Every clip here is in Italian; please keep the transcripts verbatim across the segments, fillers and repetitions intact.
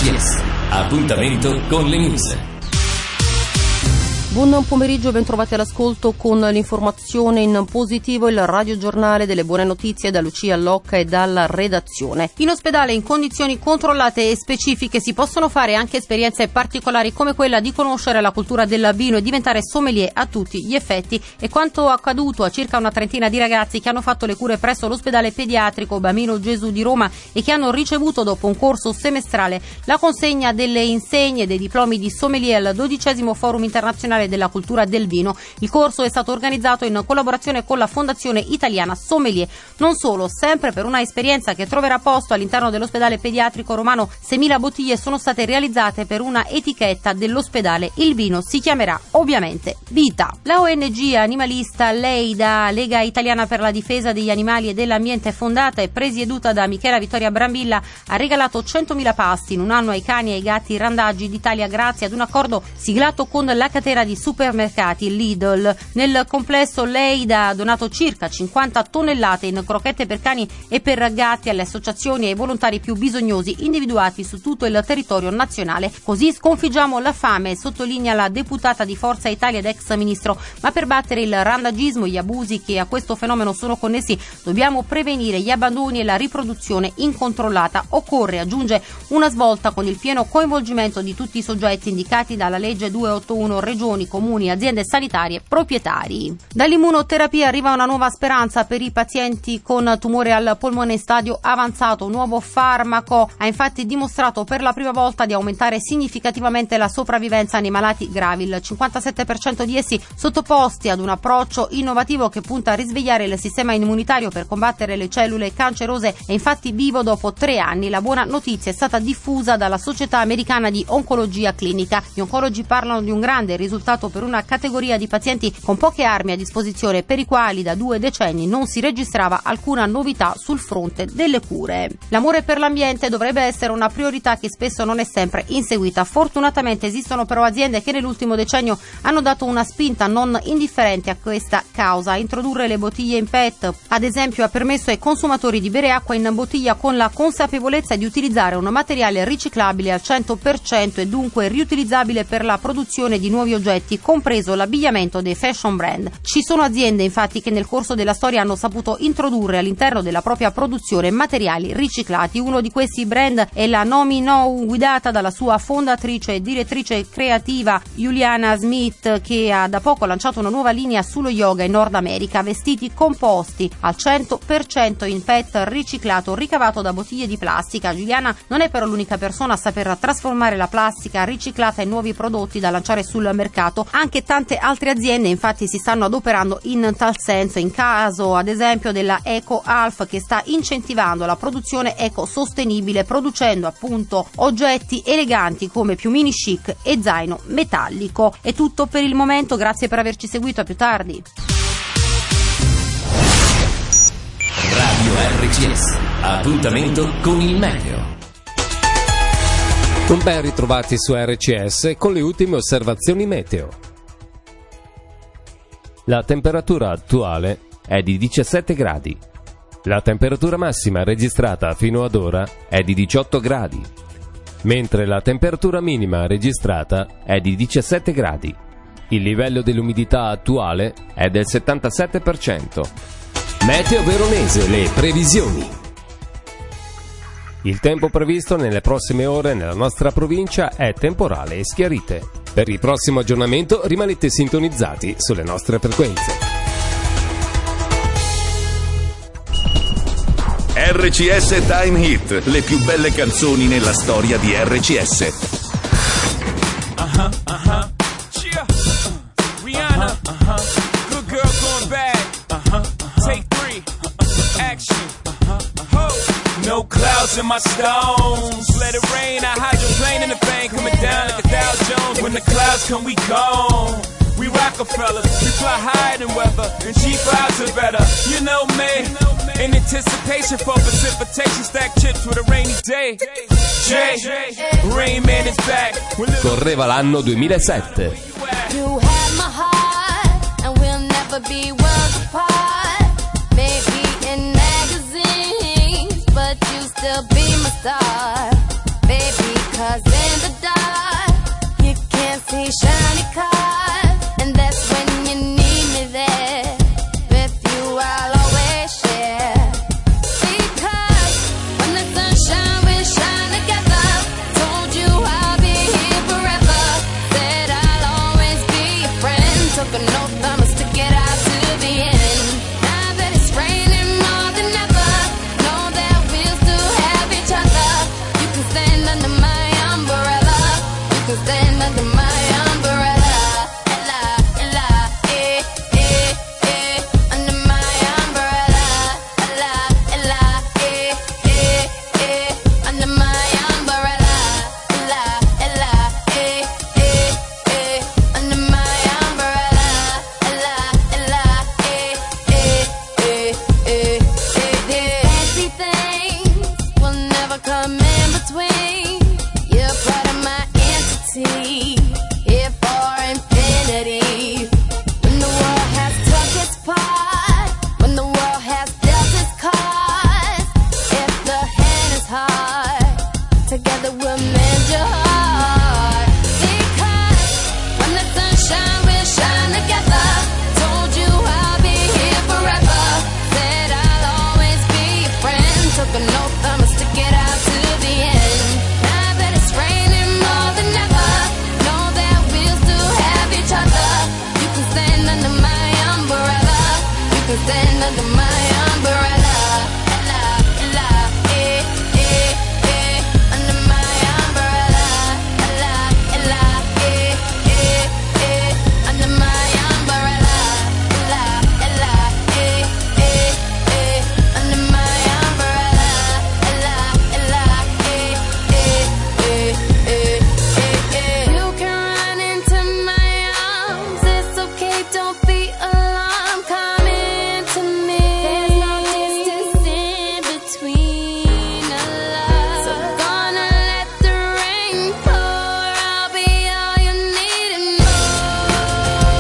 C S. Appuntamento con le news. Buon pomeriggio e ben trovati all'ascolto con l'informazione in positivo, il radiogiornale delle buone notizie da Lucia Locca e dalla redazione. In ospedale, in condizioni controllate e specifiche, si possono fare anche esperienze particolari come quella di conoscere la cultura del vino e diventare sommelier a tutti gli effetti. E quanto accaduto a circa una trentina di ragazzi che hanno fatto le cure presso l'ospedale pediatrico Bambino Gesù di Roma e che hanno ricevuto dopo un corso semestrale la consegna delle insegne e dei diplomi di sommelier al dodicesimo Forum Internazionale della cultura del vino. Il corso è stato organizzato in collaborazione con la Fondazione Italiana Sommelier. Non solo, sempre per una esperienza che troverà posto all'interno dell'ospedale pediatrico romano, seimila bottiglie sono state realizzate per una etichetta dell'ospedale. Il vino si chiamerà ovviamente Vita. La O N G animalista Leida, Lega Italiana per la difesa degli animali e dell'ambiente, fondata e presieduta da Michela Vittoria Brambilla, ha regalato centomila pasti in un anno ai cani e ai gatti randaggi d'Italia grazie ad un accordo siglato con la catena di supermercati Lidl. Nel complesso Leida ha donato circa cinquanta tonnellate in crocchette per cani e per gatti alle associazioni e ai volontari più bisognosi individuati su tutto il territorio nazionale. Così sconfiggiamo la fame, sottolinea la deputata di Forza Italia ed ex ministro. Ma per battere il randagismo e gli abusi che a questo fenomeno sono connessi dobbiamo prevenire gli abbandoni e la riproduzione incontrollata. Occorre, aggiunge, una svolta con il pieno coinvolgimento di tutti i soggetti indicati dalla legge duecentottantuno, regioni, comuni, aziende sanitarie, proprietari. Dall'immunoterapia arriva una nuova speranza per i pazienti con tumore al polmone in stadio avanzato. Un nuovo farmaco ha infatti dimostrato per la prima volta di aumentare significativamente la sopravvivenza nei malati gravi. Il cinquantasette per cento di essi sottoposti ad un approccio innovativo che punta a risvegliare il sistema immunitario per combattere le cellule cancerose è infatti vivo dopo tre anni. La buona notizia è stata diffusa dalla Società Americana di Oncologia Clinica. Gli oncologi parlano di un grande risultato per una categoria di pazienti con poche armi a disposizione, per i quali da due decenni non si registrava alcuna novità sul fronte delle cure. L'amore per l'ambiente dovrebbe essere una priorità che spesso non è sempre inseguita. Fortunatamente esistono però aziende che nell'ultimo decennio hanno dato una spinta non indifferente a questa causa. Introdurre le bottiglie in P E T, ad esempio, ha permesso ai consumatori di bere acqua in bottiglia con la consapevolezza di utilizzare un materiale riciclabile al cento per cento e dunque riutilizzabile per la produzione di nuovi oggetti, compreso l'abbigliamento dei fashion brand. Ci sono aziende infatti che nel corso della storia hanno saputo introdurre all'interno della propria produzione materiali riciclati. Uno di questi brand è la Nomi No, guidata dalla sua fondatrice e direttrice creativa Juliana Smith, che ha da poco lanciato una nuova linea sullo yoga in Nord America, vestiti composti al cento per cento in P E T riciclato ricavato da bottiglie di plastica. Giuliana non è però l'unica persona a saper trasformare la plastica riciclata in nuovi prodotti da lanciare sul mercato. Anche tante altre aziende infatti si stanno adoperando in tal senso, in caso ad esempio della Eco Alf, che sta incentivando la produzione ecosostenibile producendo appunto oggetti eleganti come piumini chic e zaino metallico. È tutto per il momento, grazie per averci seguito, a più tardi. Radio R C S, appuntamento con il meteo. Un ben ritrovati su R C S con le ultime osservazioni meteo. La temperatura attuale è di diciassette gradi. La temperatura massima registrata fino ad ora è di diciotto gradi, mentre la temperatura minima registrata è di diciassette gradi. Il livello dell'umidità attuale è del settantasette per cento. Meteo Veronese, le previsioni. Il tempo previsto nelle prossime ore nella nostra provincia è temporale e schiarite. Per il prossimo aggiornamento rimanete sintonizzati sulle nostre frequenze. R C S Time Hit, le più belle canzoni nella storia di R C S. Uh-huh, uh-huh. Yeah. Uh, Rihanna, uh-huh. Good girl going bad. Uh-huh, uh-huh. Take three. Uh-uh. Action. Uh-huh, uh-huh. No clouds in my stones. Let it rain. I hydroplane in the bank, coming down like a Dow Jones. When the clouds come, we gone. We Rockefellers, we fly higher than weather, and cheap vibes are better. You know me, in anticipation for precipitation, stack chips with a rainy day. Jay, Rain Man is back. Correva l'anno duemilasette. You had my heart, and we'll never be worlds apart. Maybe in magazines, but you still be my star. baby, 'cause in the dark you can't see shiny cars, and that's when you need me there. With you I'll always share, because when the sunshine we shine together. Told you I'll be here forever, said I'll always be your friend. Took an oath, I'ma stick it out to the end. Now that it's raining more than ever, know that we'll still have each other. You can stand under my umbrella, you can stand under my umbrella. Ella, ella, eh, eh, eh, under my umbrella. Ella, ella, eh, eh, eh, under my umbrella. Ella, ella, eh, eh, eh, under my umbrella. Ella, ella, eh, eh, eh, eh, eh, eh. Fancy things will never come in between. You're part of my entity, here for infinity. When the world has took its part, when the world has dealt its cards, if the hand is hard, together we'll mend your heart. Because when the sunshine will shine together. Told you I'll be here forever, said I'll always be your friend. Took an oath, I'ma stick it out to the end. Now that it's raining more than ever, know that we'll still have each other. You can stand under my umbrella, you can stand under my umbrella. Ella, ella, eh, eh, eh, under my umbrella. Ella, ella, eh, eh, eh, under my umbrella. Ella, ella, eh, eh, eh, under my umbrella. Ella, ella, eh, eh, eh, eh, eh, eh. You can run into my arms, it's okay, don't be alarmed. Come into me, there's no distance in between our love. So gonna let the rain pour, I'll be all you need and more.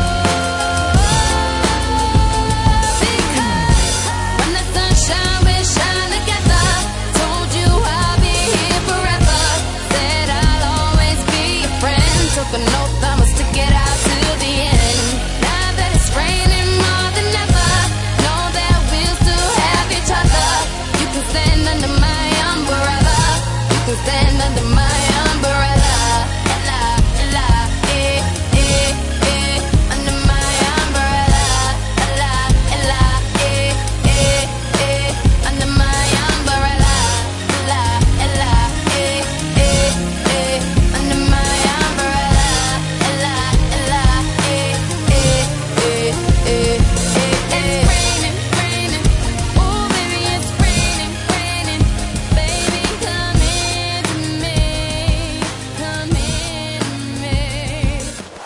Because when the sunshine will shine together. Told you I'll be here forever, said I'll always be your friend. Took an oath, I'ma stick it out to the end. Now that it's raining more than ever, know that we'll still have each other. You can stand under my umbrella, you can stand under my umbrella. Ella, ella, eh, eh, eh, under my umbrella. Ella, ella, eh, eh, eh, under my umbrella. Ella, ella, eh, eh, eh, under my umbrella. Ella, ella, eh, eh, eh, eh, eh, eh. It's raining, raining, oh baby, it's raining, raining. Baby, come into me, come into me.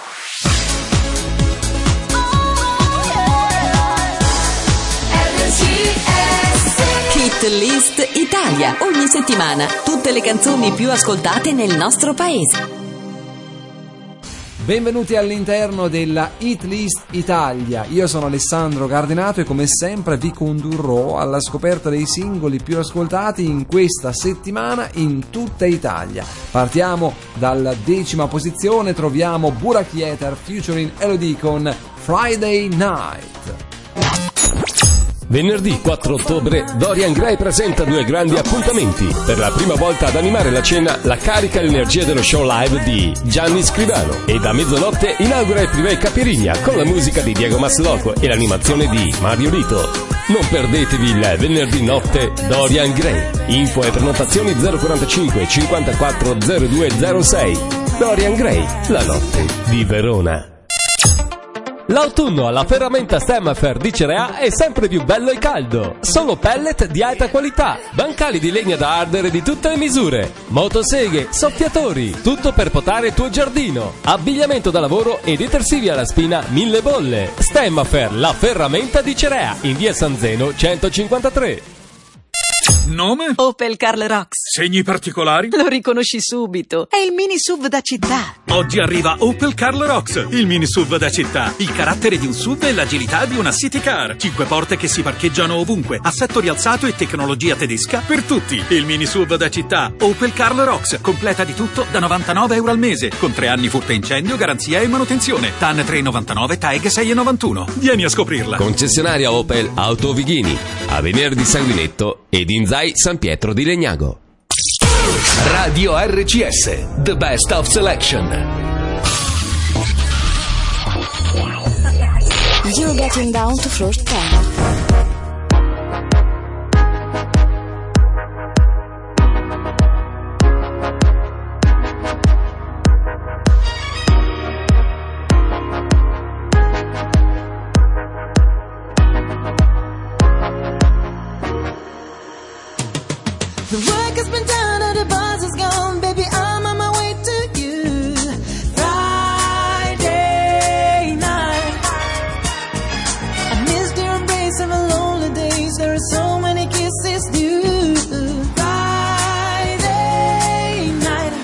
Oh yeah, R G S. Hit List Italia. Ogni settimana tutte le canzoni più ascoltate nel nostro paese. Benvenuti all'interno della Hit List Italia. Io sono Alessandro Cardenato e come sempre vi condurrò alla scoperta dei singoli più ascoltati in questa settimana in tutta Italia. Partiamo dalla decima posizione, troviamo Burak Yeter featuring Elodie con Friday Night. Venerdì quattro ottobre Dorian Gray presenta due grandi appuntamenti. Per la prima volta ad animare la cena la carica e l'energia dello show live di Gianni Scrivano, e da mezzanotte inaugura il Privé Capirigna con la musica di Diego Masloco e l'animazione di Mario Rito. Non perdetevi il venerdì notte Dorian Gray. Info e prenotazioni zero quarantacinque cinquantaquattro zero due zero sei. Dorian Gray, la notte di Verona. L'autunno alla ferramenta Stemmafer di Cerea è sempre più bello e caldo. Solo pellet di alta qualità, bancali di legna da ardere di tutte le misure, motoseghe, soffiatori, tutto per potare il tuo giardino, abbigliamento da lavoro e detersivi alla spina mille bolle. Stemmafer, la ferramenta di Cerea, in via San Zeno centocinquantatré. Nome? Opel Karl Rox. Segni particolari? Lo riconosci subito. È il mini S U V da città. Oggi arriva Opel Karl Rox, il mini S U V da città. Il carattere di un S U V e l'agilità di una city car. Cinque porte che si parcheggiano ovunque. Assetto rialzato e tecnologia tedesca per tutti. Il mini S U V da città. Opel Karl Rox. Completa di tutto da novantanove euro al mese. Con tre anni furto e incendio, garanzia e manutenzione. T A N tre virgola novantanove, T A E G sei virgola novantuno. Vieni a scoprirla. Concessionaria Opel Auto Vighini, a Venerdì Sanguinetto ed in Zai San Pietro di Legnago. Radio R C S, the best of selection. You're getting down to floor ten. The work has been done and the buzz is gone, baby, I'm on my way to you. Friday night, I missed your embrace of a lonely days, there are so many kisses due. Friday night.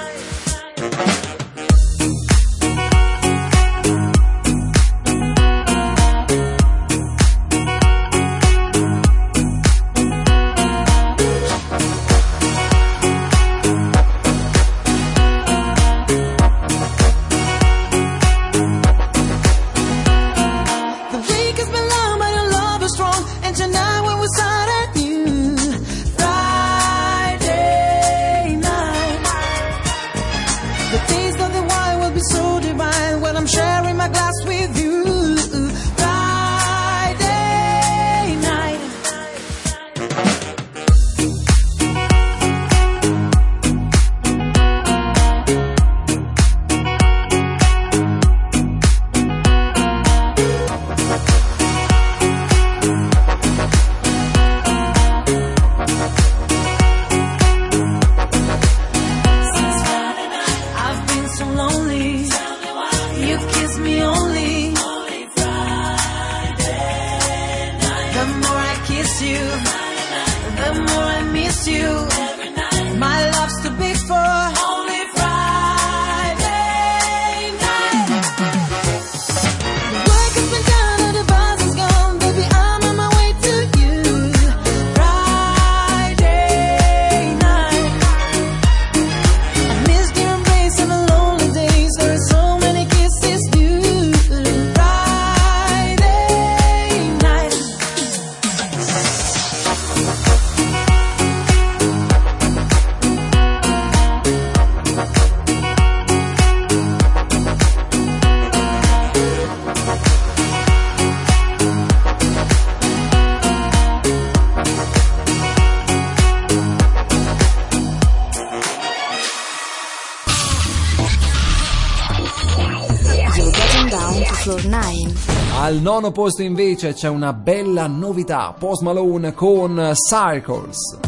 Al nono posto invece c'è una bella novità, Post Malone con Circles.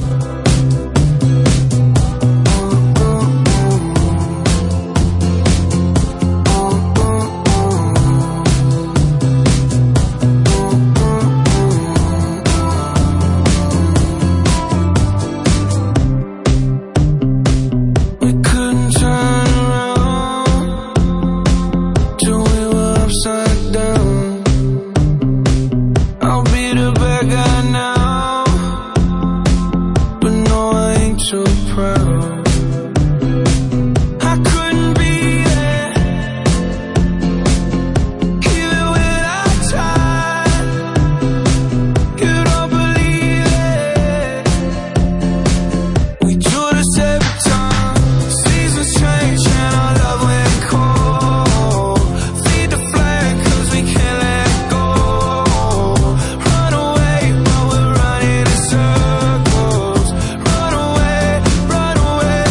Run away, run away.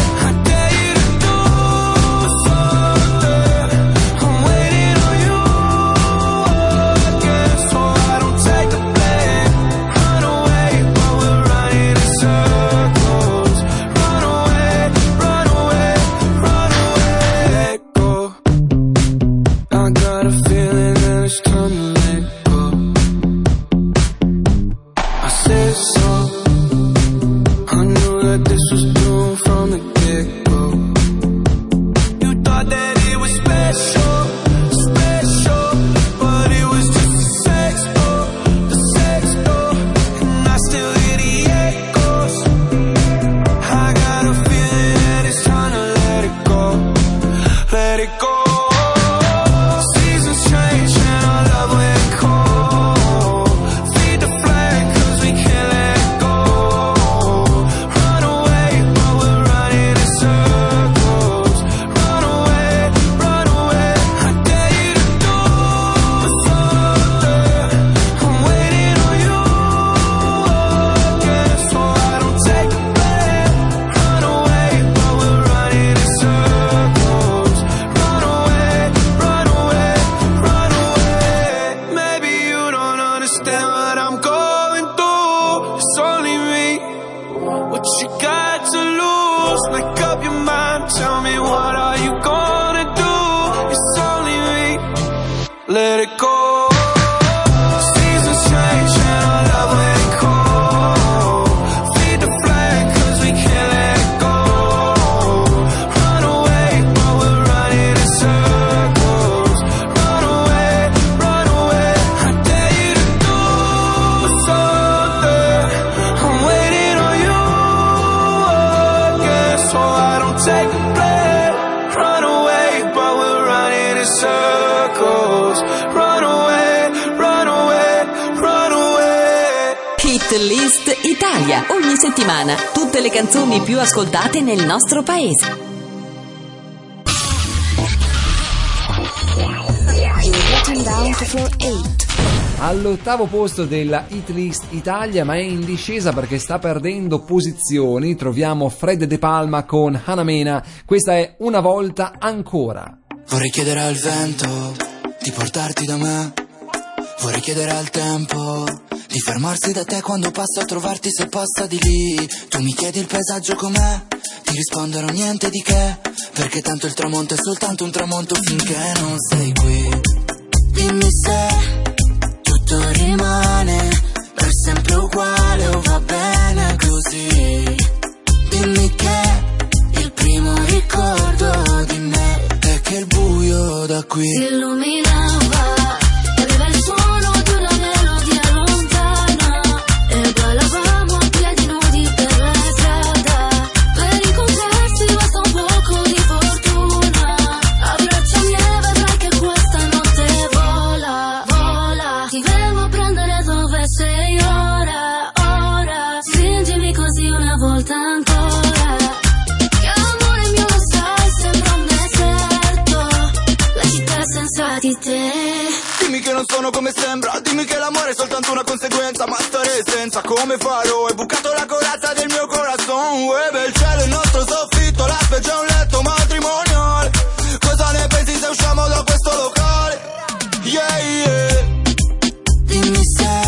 Just make up your mind, tell me what are you gonna do? It's only me, let it go. Seasons change and our love ain't cold. Feed the flame cause we can't let it go. Run away but we're running in circles. Run away, run away, I dare you to do something. I'm waiting on you again, so I don't take the blame. Run away but we're running in circles. Run away, run away, run away. Hit List Italia. Ogni settimana tutte le canzoni più ascoltate nel nostro paese. All'ottavo posto della Hit List Italia, ma è in discesa perché sta perdendo posizioni, troviamo Fred De Palma con Hanamena. Questa è Una volta ancora. Vorrei chiedere al vento di portarti da me. Vorrei chiedere al tempo di fermarsi da te quando passo a trovarti, se passa di lì. Tu mi chiedi il paesaggio com'è, ti risponderò niente di che, perché tanto il tramonto è soltanto un tramonto finché non sei qui. Dimmi se tutto rimane per sempre uguale o va bene così. Dimmi che il primo ricordo di me è che il buio da qui si illuminava e aveva il suono di una melodia lontana e ballavamo a piedi nudi per la strada. Per incontrarsi basta un poco di fortuna. Abbracciami e vedrai che questa notte vola, vola. Ti vengo a prendere dove sei ora, ora. Stringimi così una volta ancora. Che amore mio lo sai, sembra un deserto, la città senza di te. Dimmi che non sono come sembra, dimmi che l'amore è soltanto una conseguenza, ma stare senza come farò? Hai bucato la corazza del mio corazon. Uè, il cielo è il nostro soffitto, la specie è un letto matrimonial. Cosa ne pensi se usciamo da questo locale? Yeah, yeah. Dimmi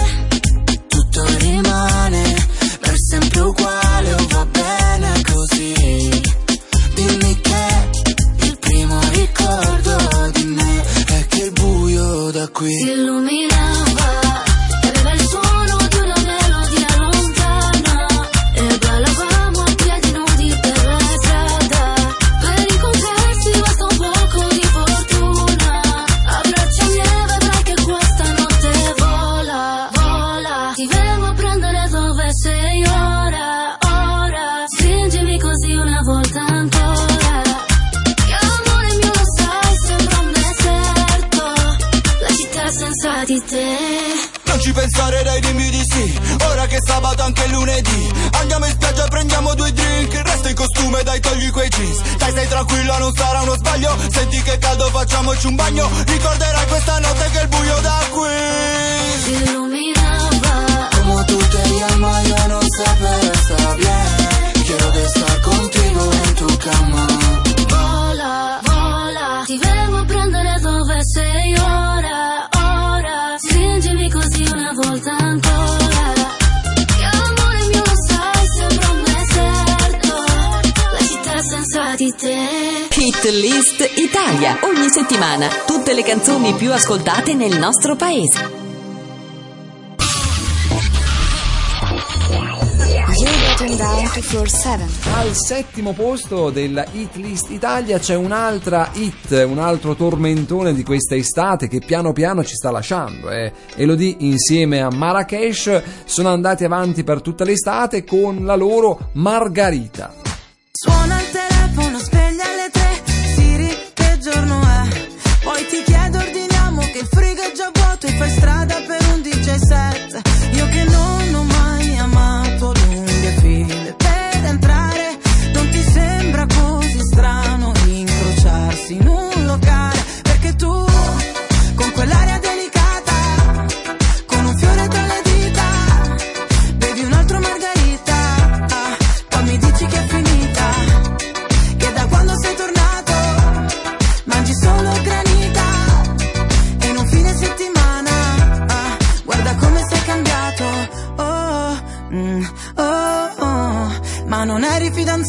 se tutto rimane per sempre uguale o va bene così. Dimmi che il primo ricordo di me è che il buio da qui si illuminava e aveva il suono di una melodia lontana e ballavamo a piedi nudi per la strada. Per incontrarsi basta un poco di fortuna. Abbracciami e vedrai che questa notte vola, vola. Ti vengo a prendere dove sei ora, ora. Stringimi così una volta ancora. Che amore mio lo sai, sembra un deserto, la città senza di te. Non ci pensare, dai, dimmi di sì. Ora che è sabato anche lunedì, andiamo in spiaggia e prendiamo due drink. Resta in costume, dai, togli quei jeans. Dai, stai tranquilla, non sarà uno sbaglio. Senti che caldo, facciamoci un bagno. Ricorderai questa notte che il buio da qui si illuminava. Como tú te llamas, yo no sé, pero está bien. Quiero de estar contigo en tu cama. Vola, vola. Ti vengo a prendere dove sei ora, ora. Stringimi così una volta ancora. Che amore mio lo sai, sembra un deserto, la città senza di te. Hit List Italia. Ogni settimana tutte le canzoni più ascoltate nel nostro paese. Al settimo posto della Hit List Italia c'è un'altra hit, un altro tormentone di questa estate che piano piano ci sta lasciando. Eh. Elodie insieme a Marrakesh sono andati avanti per tutta l'estate con la loro Margarita. Suona il telefono, sveglia alle tre, Siri, che giorno è? Poi ti chiedo, ordiniamo che il frigo è già vuoto e fai strada per un D J set. Io che non ho mai amato lunghe file per entrare, non ti sembra così strano incrociarsi in un locale? Perché tu, con quell'aria delicata, con un fiore tra le dita, bevi un altro Margarita, poi mi dici che è finita, che da quando sei tornato mangi solo granita.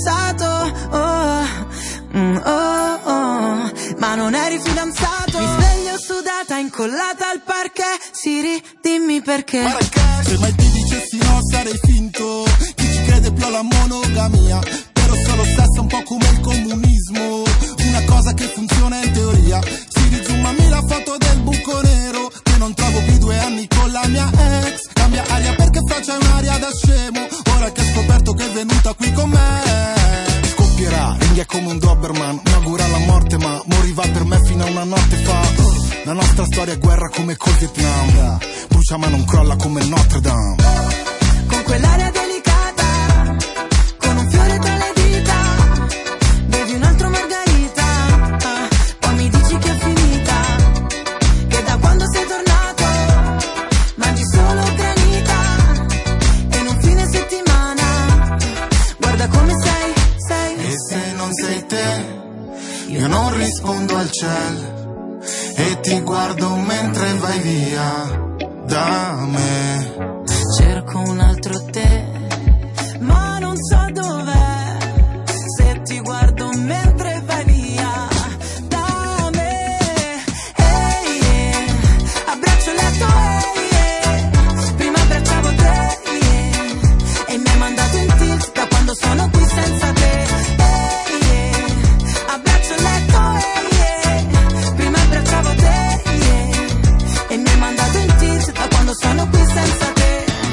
fidanzato, oh, mm, oh, oh, ma non eri fidanzato. Mi sveglio sudata, incollata al parquet. Siri, dimmi perché. Se mai ti dicessi no sarei finto. Chi ci crede più alla monogamia? Però solo sesso un po' come il comunismo. Una cosa che funziona in teoria. Siri, zoomami la foto del buco nero, che non trovo più due anni con la mia ex. Cambia aria perché faccia un'aria da scemo. Ora che ho scoperto che è venuta qui con me. Scoppierà, ringhia come un Doberman. Mi augura la morte ma moriva per me fino a una notte fa. La nostra storia è guerra come col Vietnam. Brucia ma non crolla come Notre Dame. Con quell'aria delicata, con un fiore tra le dita, bevi un altro margarita, ah, poi mi dici che è finita, che da quando sei tornato mangi solo granita, e in un fine settimana guarda come sei, sei. E se non sei te, io non rispondo al cielo e ti guardo mentre vai via da me. Cerco un altro te, ma non so dov'è. Se ti guardo mentre vai via da me, hey, yeah. Abbraccio il letto, hey, yeah. Prima abbracciavo te, yeah. E mi hai mandato un tilt da quando sono qui senza te, hey, yeah. Abbraccio il letto, hey, yeah. Prima abbracciavo te, yeah. E mi hai mandato un tilt da quando sono qui senza te.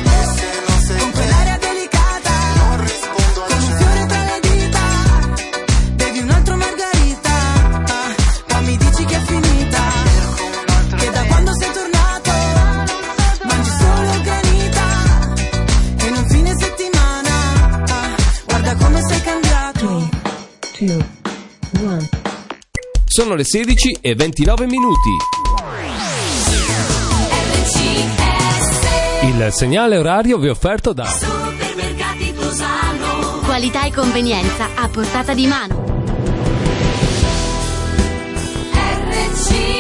Con quell'aria delicata, non rispondo al con un fiore tra le dita, bevi un altro margarita, ah, poi mi dici che è finita, che da quando sei tornato mangi solo granita, e in un fine settimana, ah, guarda come sei cambiato. tre, due, uno. Sono le sedici e ventinove minuti. Il segnale orario vi è offerto da Supermercati Tosano. Qualità e convenienza a portata di mano. R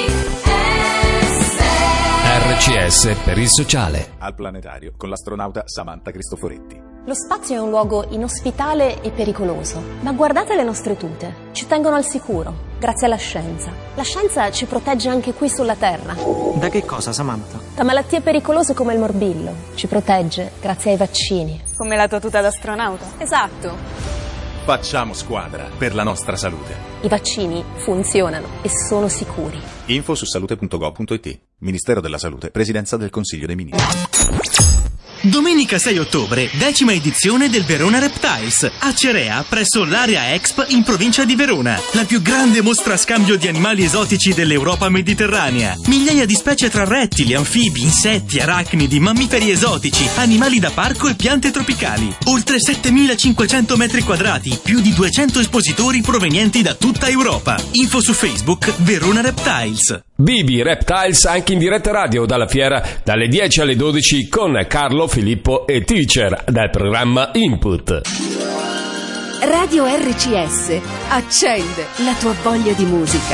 C S per il sociale. Al planetario con l'astronauta Samantha Cristoforetti. Lo spazio è un luogo inospitale e pericoloso, ma guardate le nostre tute, ci tengono al sicuro, grazie alla scienza. La scienza ci protegge anche qui sulla Terra. Da che cosa, Samantha? Da malattie pericolose come il morbillo, ci protegge grazie ai vaccini. Come la tua tuta d'astronauta. Esatto. Facciamo squadra per la nostra salute. I vaccini funzionano e sono sicuri. Info su salute punto gov punto it. Ministero della Salute, Presidenza del Consiglio dei Ministri. Domenica sei ottobre, decima edizione del Verona Reptiles, a Cerea, presso l'Area Exp in provincia di Verona. La più grande mostra scambio di animali esotici dell'Europa mediterranea. Migliaia di specie tra rettili, anfibi, insetti, arachnidi, mammiferi esotici, animali da parco e piante tropicali. Oltre settemilacinquecento metri quadrati, più di duecento espositori provenienti da tutta Europa. Info su Facebook, Verona Reptiles. Bibi Reptiles anche in diretta radio dalla fiera dalle dieci alle dodici con Carlo, Filippo e Teacher dal programma Input. Radio R C S accende la tua voglia di musica.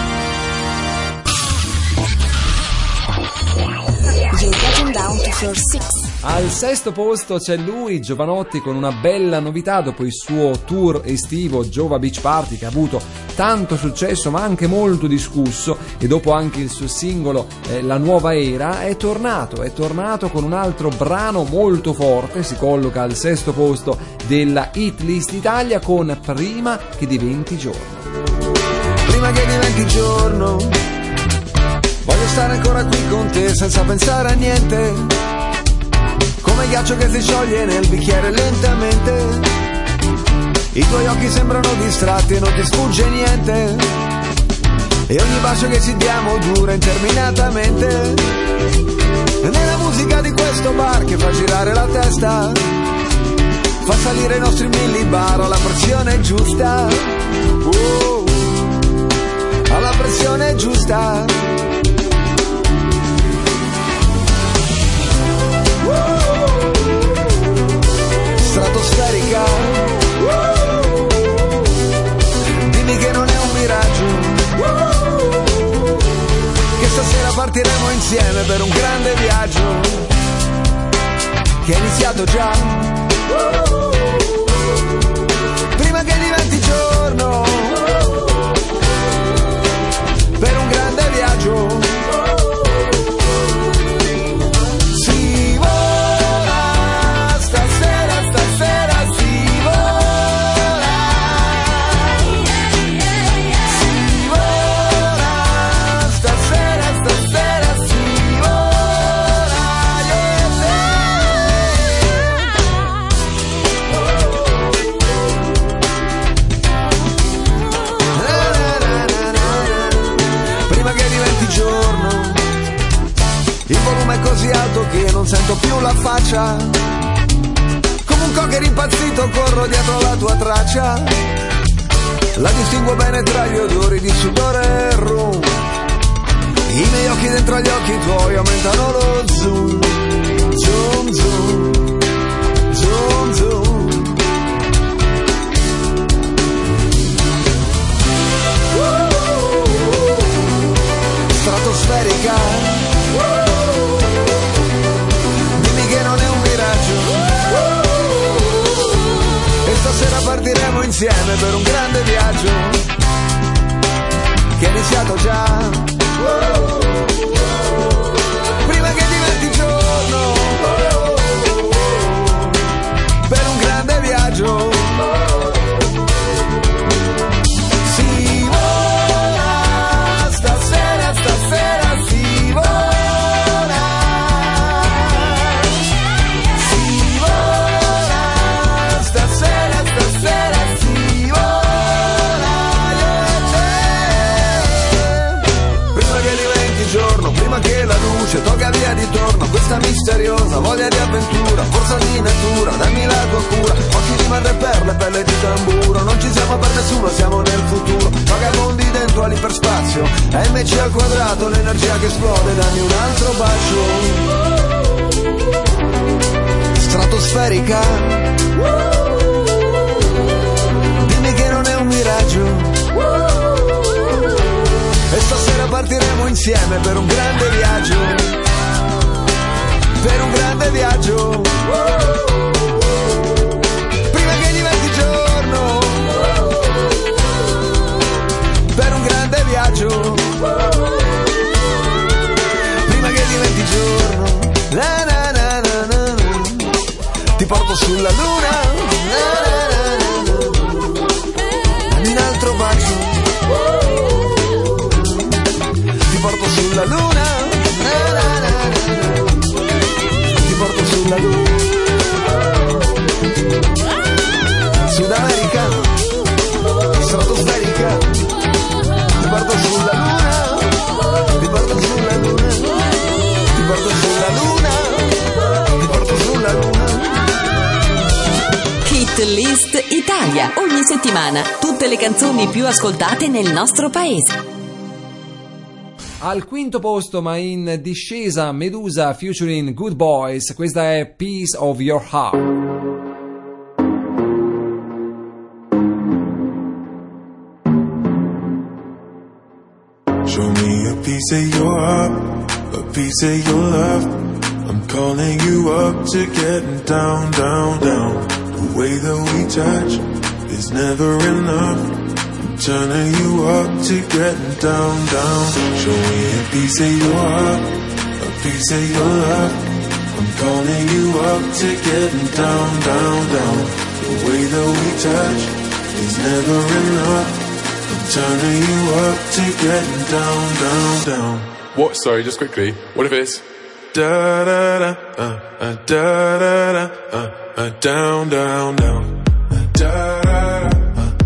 You're getting down to floor six. Al sesto posto c'è lui, Giovanotti, con una bella novità dopo il suo tour estivo Giova Beach Party, che ha avuto tanto successo ma anche molto discusso, e dopo anche il suo singolo eh, La Nuova Era è tornato, è tornato con un altro brano molto forte, si colloca al sesto posto della Hit List Italia con Prima che diventi giorno. Prima che diventi giorno, voglio stare ancora qui con te senza pensare a niente, come ghiaccio che si scioglie nel bicchiere lentamente. I tuoi occhi sembrano distratti e non ti sfugge niente, e ogni bacio che ci diamo dura interminatamente. E nella musica di questo bar che fa girare la testa, fa salire i nostri millibar alla pressione giusta, oh, alla pressione giusta. Stratosferica, dimmi che non è un miraggio, che stasera partiremo insieme per un grande viaggio che è iniziato già. così alto che non sento più la faccia. Come un cocker impazzito corro dietro la tua traccia. La distingo bene tra gli odori di sudore e rum. I miei occhi dentro gli occhi tuoi aumentano lo zoom. Zoom, zoom, zoom, zoom. Stratosferica, dimmi che non è un miraggio. E stasera partiremo insieme per un grande viaggio che è iniziato già. Prima che diventi giorno, per un grande viaggio. Si vola, stasera, stasera si vola. Si vola, stasera, stasera si vola. Prima che diventi giorno, prima che la luce tolga via di torno questa misteriosa voglia di avventura, forza di natura, dammi la tua cura, occhi di madreperla, pelle di tamburo, non ci siamo per nessuno, siamo nel futuro, vagabondi dentro all'iperspazio, M C al quadrato, l'energia che esplode, dammi un altro bacio. Stratosferica, dimmi che non è un miraggio. E stasera partiremo insieme per un grande viaggio, per un grande viaggio. Prima che diventi giorno, per un grande viaggio. Prima che diventi giorno, na na na na na, ti porto sulla luna, na na na na, dammi un altro bacio. Ti porto sulla luna, na na na na, ti porto sulla luna. Sud America, stratosferica, ti porto sulla luna, ti porto sulla luna, ti porto sulla luna, ti porto sulla luna. Hit List Italia, ogni settimana tutte le canzoni più ascoltate nel nostro paese. Al quinto posto, ma in discesa, Medusa featuring Good Boys, questa è Piece of Your Heart. Show me a piece of your heart, a piece of your love. I'm calling you up to getting down, down, down. The way that we touch is never enough. Turning you up to getting down, down. Show me a piece of your heart, a piece of your love. I'm calling you up to getting down, down, down. The way that we touch is never enough. I'm turning you up to getting down, down, down. What? Sorry, just quickly. What if it's da da da, uh, uh, da da da, uh, uh, down, down, down, uh, da da da.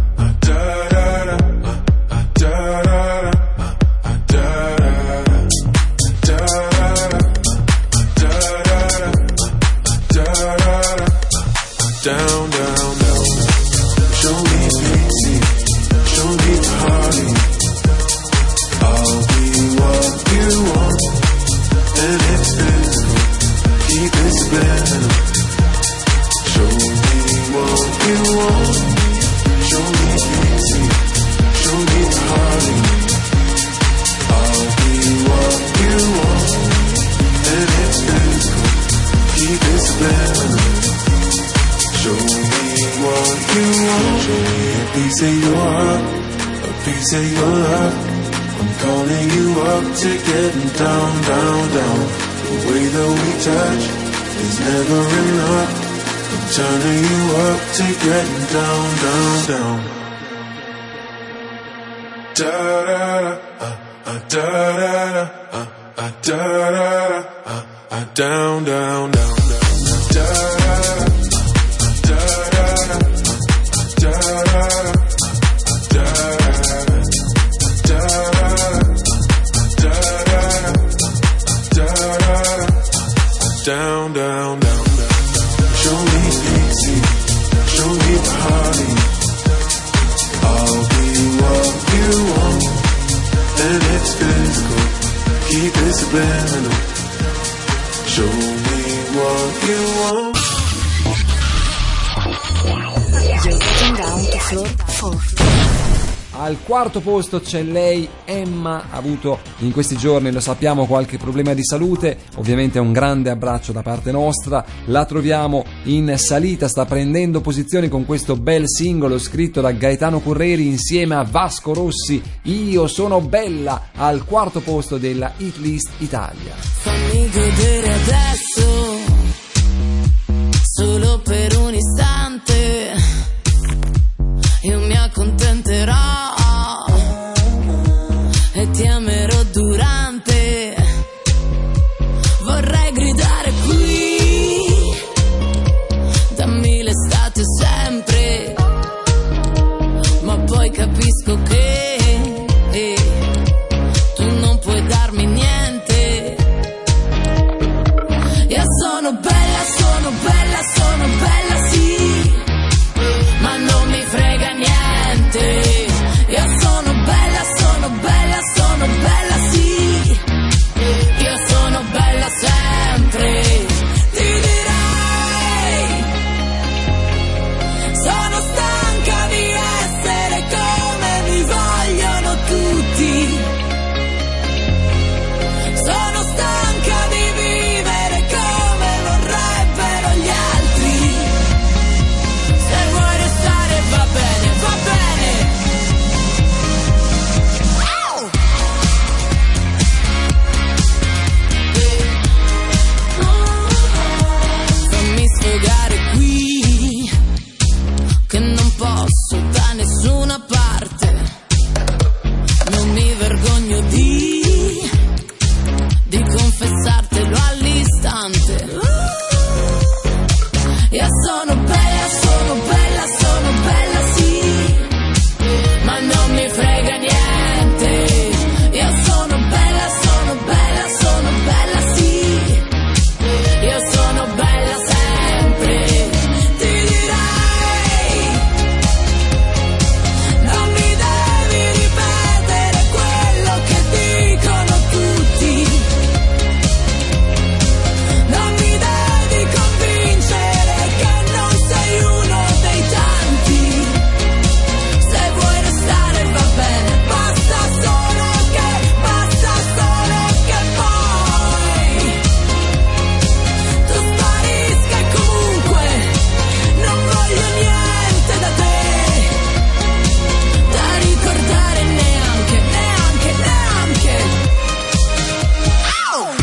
Down, down, down. Show me pity, show me party. I'll be what you want, and it's physical. Keep it spinning. Show me what you want. Show me pity, show me party. I'll be what you want, and it's physical. Keep it spinning. Show me what you want. Show me a piece of your heart, a piece of your love. I'm calling you up to getting down, down, down. The way that we touch is never enough. I'm turning you up to getting down, down, down. Da da da, uh, uh, da da da, uh, uh, da da da, uh, uh, down, down, down, down, da da da. is subliminal. Show me what you want. You're getting down to floor four. Al quarto posto c'è lei, Emma, ha avuto in questi giorni, lo sappiamo, qualche problema di salute, ovviamente un grande abbraccio da parte nostra, la troviamo in salita, sta prendendo posizioni con questo bel singolo scritto da Gaetano Curreri insieme a Vasco Rossi, Io sono bella, al quarto posto della Hit List Italia. Fammi godere adesso, solo per un istante, io mi accontenterò e ti amerò durante. Vorrei gridare qui, dammi l'estate sempre, ma poi capisco che eh, tu non puoi darmi niente. Io sono bella, sono bella, sono bella sì, ma non mi frega niente. Io sono bella, sono bella, sono bella sì, io sono bella sempre. Ti direi, sono stanca di essere come mi vogliono tutti, sono stanca di vivere come vorrebbero gli altri. Se vuoi restare va bene, va bene. Au! Fammi sfogare qui, che non posso da nessuna parte. Non mi vergogno di, di confessartelo all'istante. Io sono bella, sono bella, sono bella sì, ma non mi frega niente. Io sono bella, sono bella, sono bella sì, io sono bella sempre. Ti direi, non mi devi ripetere quello che dicono tutti, non mi devi convincere che non sei uno dei tanti. Se vuoi restare va bene, basta solo che, basta solo che poi tu sparisca e comunque non voglio niente da te, da ricordare neanche, neanche, neanche. Au!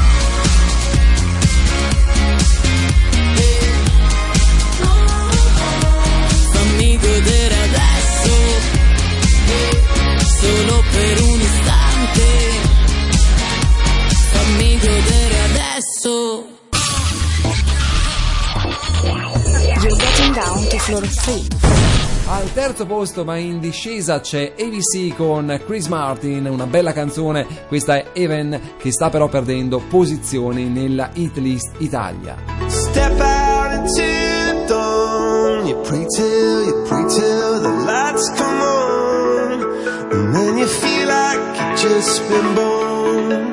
Fammi godere adesso, solo per un istante. Fammi godere adesso. You're getting down to floor three. Al terzo posto, ma in discesa, c'è A B C con Chris Martin, una bella canzone, questa è Even, che sta però perdendo posizioni nella Hit List Italia. Step out into the dawn. You pray till, you pray till the lights come on, and then you feel like you've just been born.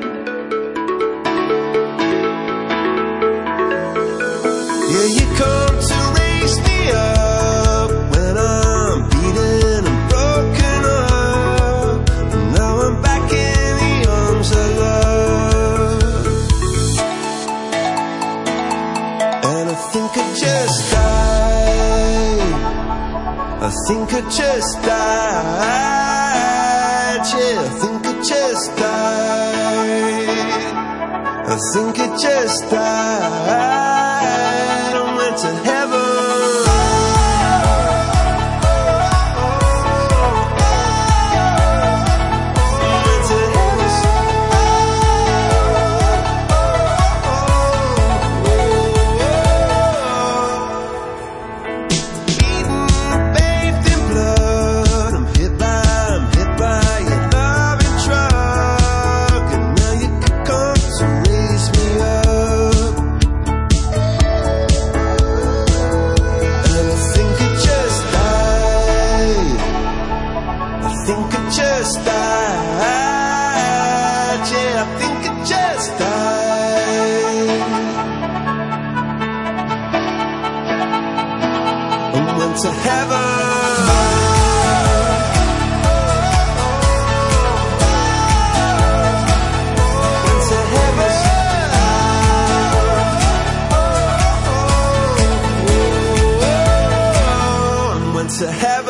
Yeah, you come to raise me up when I'm beaten and broken up, and now I'm back in the arms of love. And I think I just died, I think I just died, yeah, I think I just died, I think I just died, I went to heaven. Just died, yeah, I think it just to heaven. To heaven.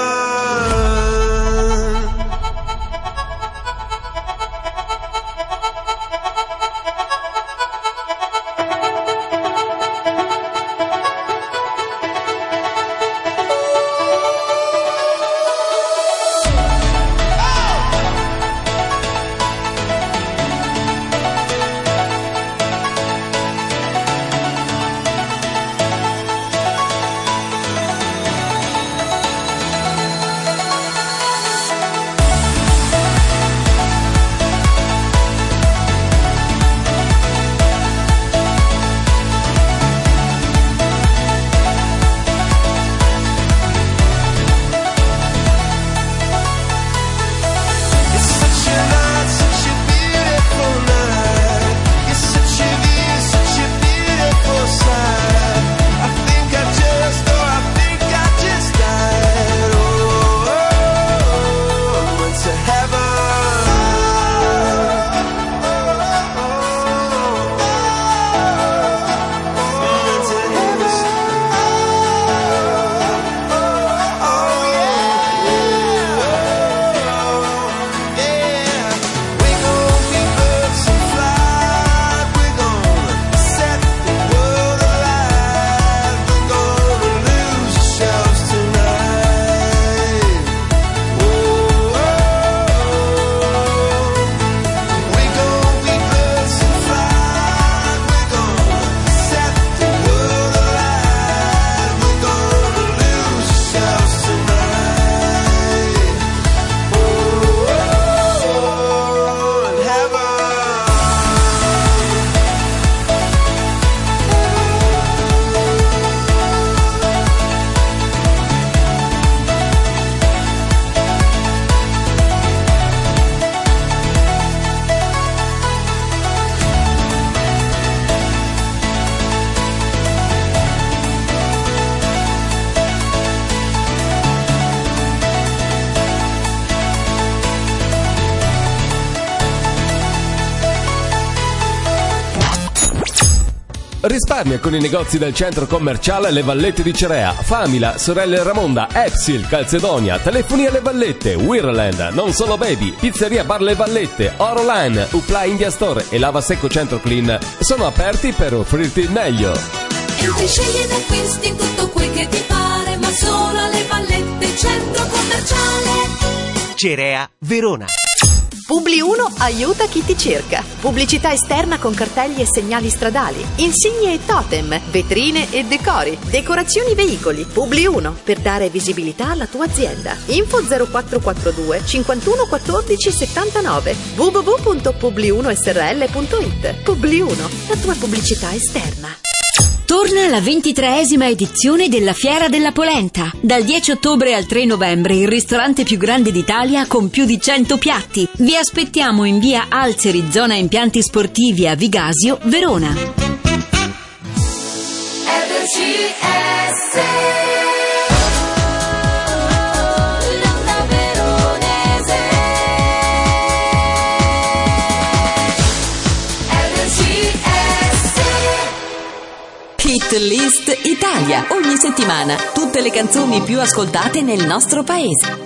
Risparmia con i negozi del centro commerciale Le Vallette di Cerea, Famila, Sorelle Ramonda, Epsil, Calzedonia, Telefonia Le Vallette, Wirland, Non Solo Baby, Pizzeria Bar Le Vallette, Oroline, Upla India Store e Lava Secco Centro Clean sono aperti per offrirti il meglio. Entri, scegli ed acquisti tutto quel che ti pare, ma solo alle Vallette, centro commerciale Cerea, Verona. Publi uno aiuta chi ti cerca. Pubblicità esterna con cartelli e segnali stradali, insigne e totem, vetrine e decori, decorazioni veicoli. Publi uno per dare visibilità alla tua azienda. Info zero quattro quattro due cinquantuno quattordici settantanove w w w punto publi uno s r l punto i t. Publi uno, la tua pubblicità esterna. Torna la ventitreesima edizione della Fiera della Polenta. Dal dieci ottobre al tre novembre, il ristorante più grande d'Italia con più di cento piatti. Vi aspettiamo in via Alzeri, zona impianti sportivi a Vigasio, Verona. R C S Hit List Italia. Ogni settimana tutte le canzoni più ascoltate nel nostro paese.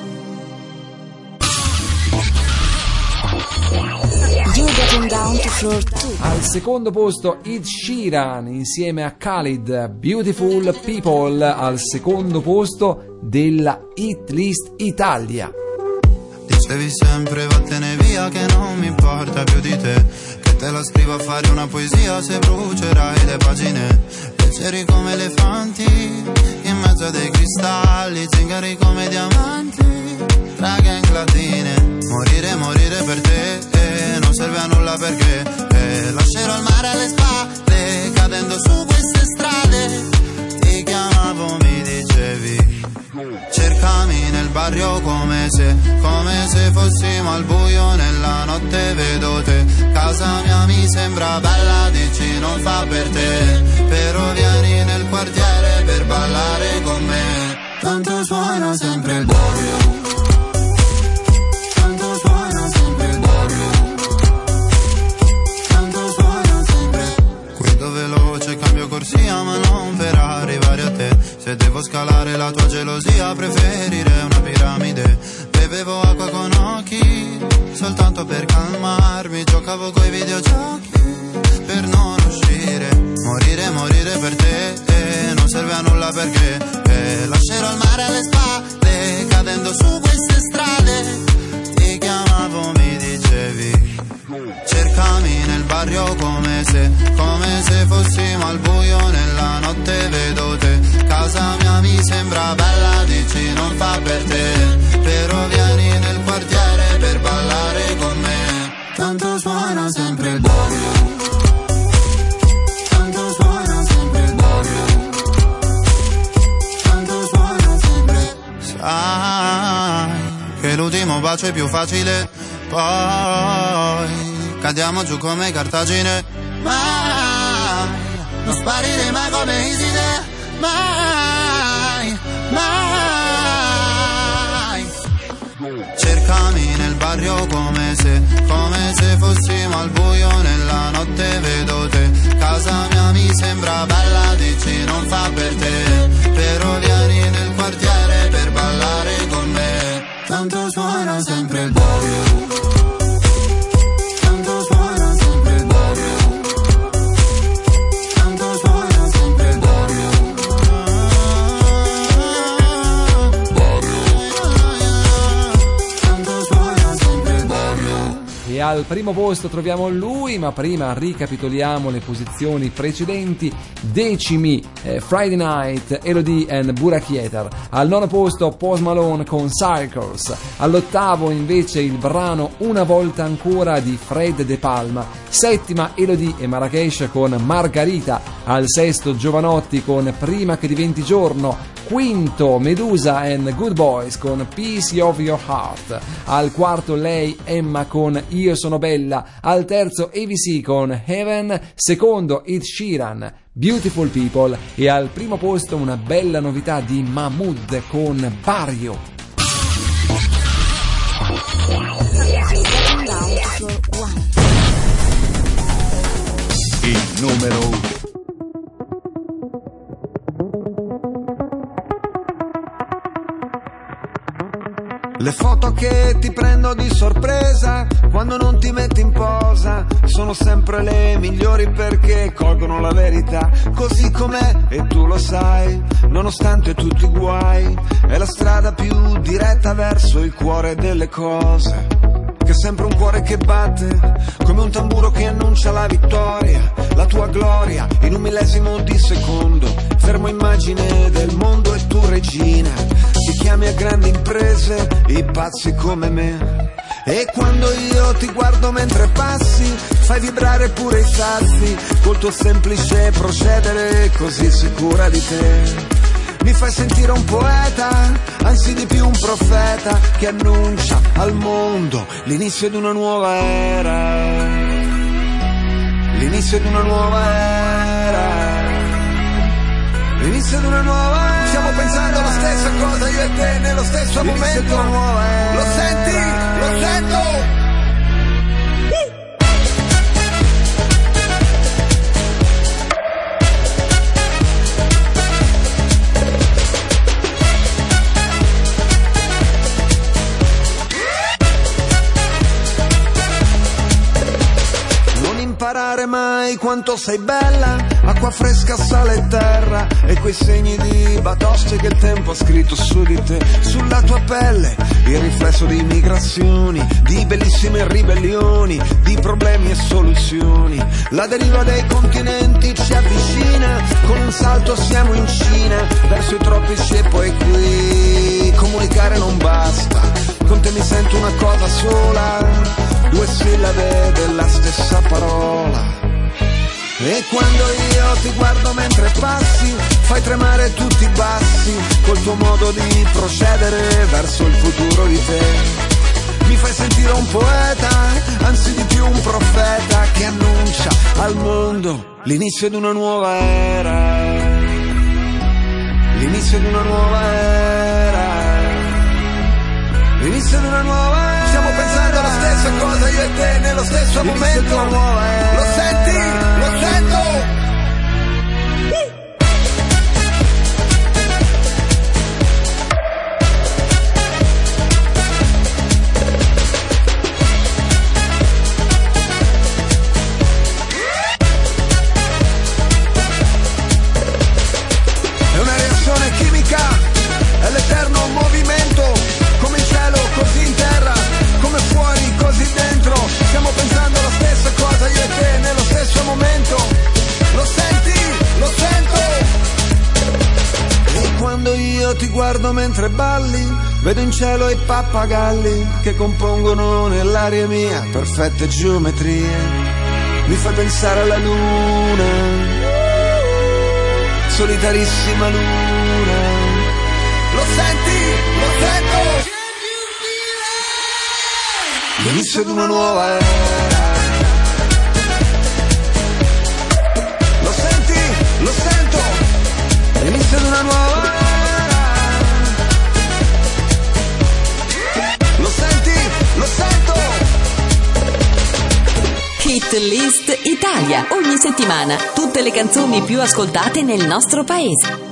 Al secondo posto Ed Sheeran insieme a Khalid, Beautiful People, al secondo posto della Hit List Italia. Dicevi sempre vattene via che non mi importa più di te, che te la scrivo a fare una poesia se brucerai le pagine. Leggeri come elefanti in mezzo a dei cristalli, zingari come diamanti tra gang latine. Morire, morire per te eh, non serve a nulla perché eh, lascerò il mare alle spalle cadendo su queste strade. Ti chiamavo, mi dicevi cercami nel barrio come se, come se fossimo al buio nella notte, vedo te. Casa mia mi sembra bella, dici non fa per te, però vieni nel quartiere per ballare con me. tanto suona sempre il doppio. Tanto suona sempre il doppio. Tanto suona sempre. Guido veloce, cambio corsia ma non per arrivare a te. Se devo scalare la tua gelosia preferirei una piramide. Bevevo acqua con occhi soltanto per calmarmi. Giocavo coi videogiochi per non uscire. Morire, morire per te, eh, non serve a nulla perché eh, lascerò il mare alle spalle, cadendo su queste strade. Ti chiamavo, mi dicevi, cercami nel barrio come se, come se fossimo al buio nella notte, vedo te. Casa mia mi sembra bella, dici non fa per te, però vieni nel quartiere per ballare con me. Tanto suona sempre il doppio. Sai che l'ultimo bacio è più facile, poi cadiamo giù come Cartagine. Mai non sparire mai come Iside, mai, mai. Cercami nel barrio come se, come se fossimo al buio nella notte, vedo te. Casa mia mi sembra bella, dici non fa per te, però vieni nel quartiere per ballare con me. Tanto suona sempre il doppio. Tanto suona sempre il doppio. Tanto suona sempre il doppio. Tanto suona sempre il doppio. E al primo posto troviamo lui, ma prima ricapitoliamo le posizioni precedenti. Decimi eh, Friday Night, Elodie and Burakieter. Al nono posto Post Malone con Circles. All'ottavo invece il brano Una volta ancora di Fred De Palma. Settima Elodie e Marrakesh con Margarita. Al sesto Giovanotti con Prima che diventi giorno. Quinto Medusa and Good Boys con Piece of Your Heart. Al quarto lei Emma con Io sono bella. Al terzo A V C con Heaven. Secondo Ed Sheeran, Beautiful People. E al primo posto una bella novità di Mahmood con Barrio. Il numero uno. Le foto che ti prendo di sorpresa quando non ti metti in posa sono sempre le migliori perché colgono la verità così com'è e tu lo sai, nonostante tutti i guai. È la strada più diretta verso il cuore delle cose, che è sempre un cuore che batte come un tamburo che annuncia la vittoria, la tua gloria in un millesimo di secondo. Fermo immagine del mondo e tu regina, ti chiami a grandi imprese i pazzi come me. E quando io ti guardo mentre passi fai vibrare pure i sassi col tuo semplice procedere così sicura di te. Mi fai sentire un poeta, anzi di più un profeta che annuncia al mondo l'inizio di una nuova era. L'inizio di una nuova era. L'inizio di una nuova era. Stiamo pensando alla stessa cosa io e te nello stesso l'inizio momento di una nuova era. Lo senti? Lo sento! Imparare mai quanto sei bella, acqua fresca, sale e terra e quei segni di batoste che il tempo ha scritto su di te, sulla tua pelle, il riflesso di migrazioni, di bellissime ribellioni, di problemi e soluzioni. La deriva dei continenti ci avvicina, con un salto siamo in Cina, verso i tropici e poi qui. Comunicare non basta, con te mi sento una cosa sola, due sillabe della stessa parola. E quando io ti guardo mentre passi fai tremare tutti i bassi col tuo modo di procedere verso il futuro di te. Mi fai sentire un poeta, anzi di più un profeta che annuncia al mondo l'inizio di una nuova era. L'inizio di una nuova era. L'inizio di una nuova era. Stiamo pensando alla stessa cosa io e te nello stesso L'inizio momento. di una nuova era. Lo senti? Lo sento. È l'eterno movimento, come in cielo, così in terra, come fuori, così dentro. Stiamo pensando alla stessa cosa io e te nello stesso momento. Lo senti? Lo sento. E quando io ti guardo mentre balli, vedo in cielo i pappagalli che compongono nell'aria mia perfette geometrie. Mi fai pensare alla luna, solitarissima luna. Lo senti? Lo sento! L'inizio di una nuova era. Lo senti? Lo sento! L'inizio di una nuova era. Lo senti? Lo sento! Hit List Italia. Ogni settimana tutte le canzoni più ascoltate nel nostro paese.